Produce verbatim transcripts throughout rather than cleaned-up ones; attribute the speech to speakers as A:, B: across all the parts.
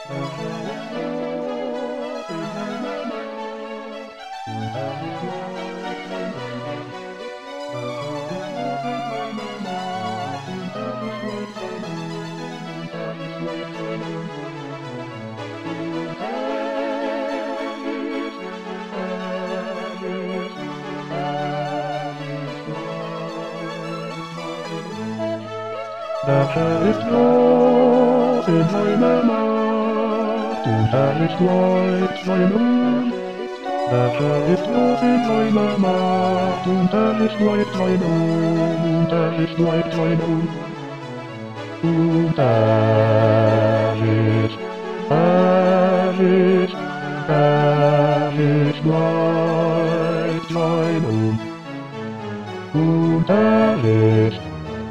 A: Better ist los in seiner Macht und herrlich läuft sein Mund. Better ist los in seiner Macht und herrlich läuft sein Mund, und herrlich läuft sein Mund. Und herrlich, herrlich, herrlich läuft sein Mund. Und herrlich,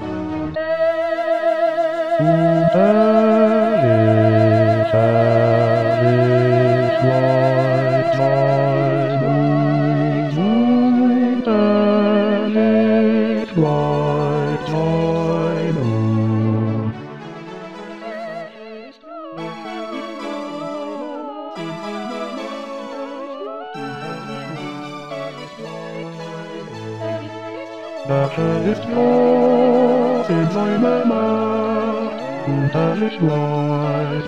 A: und herrlich, herrlich läuft sein Mund, und herrlich läuft sein Mund. Better ist los in seiner Macht und herrlich läuft